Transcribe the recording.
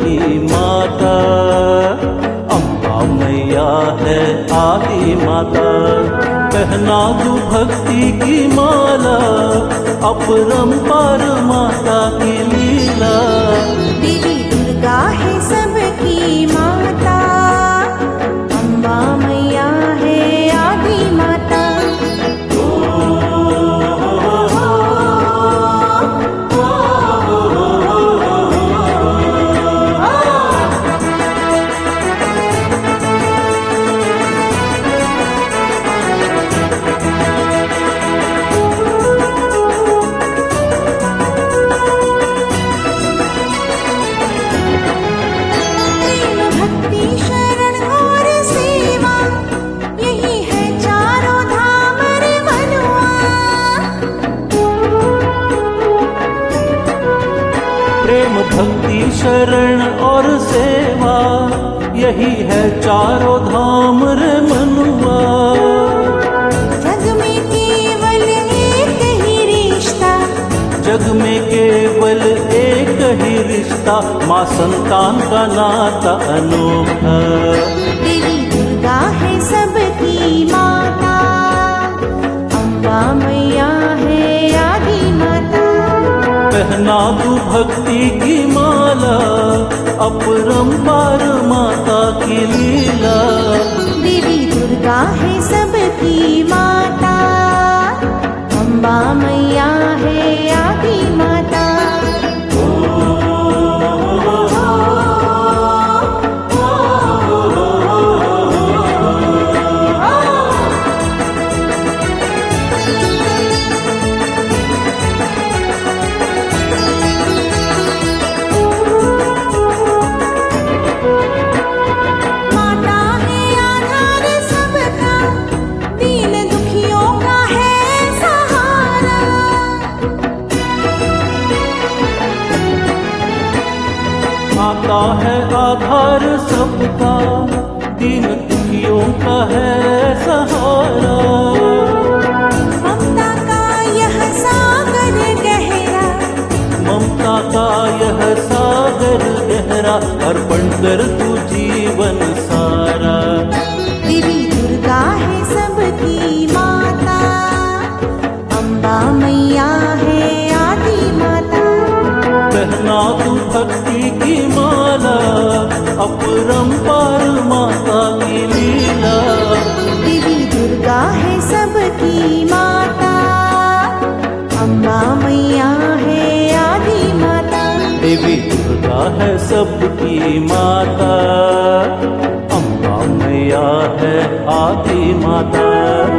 की माता। अम्बा मैया है आदि माता, पहना दूं भक्ति की माला, अपरंपार माता की लीला। देवी दुर्गा है सबकी माता, अम्बा मैया है आदि माता। प्रेम भक्ति शरण और सेवा, यही है चारों धाम रे मनुआ। जग में केवल एक ही रिश्ता, जग में केवल एक ही रिश्ता, माँ संतान का नाता अनोखा। देवी दुर्गा है सबकी माता, अम्बा मैया है आदि माता। पहना दूं भक्ति की माला, अपरंपार माता की लीला। देवी दुर्गा है सबकी माता, अम्बा मैया है आदि माता। माता है आधार सबका, दीन दुखियों का है सहारा। ममता का यह सागर गहरा, ममता का यह सागर गहरा, अर्पण कर तू जीवन सारा। देवी दुर्गा है सबकी माता, अम्बा मैया है आदि माता। पहना तू भक्ति की माला, अपरंपार माता की लीला। देवी दुर्गा है सबकी माता, अम्बा मैया है आदि माता। देवी दुर्गा है सबकी माता, अम्बा मैया है आदि माता।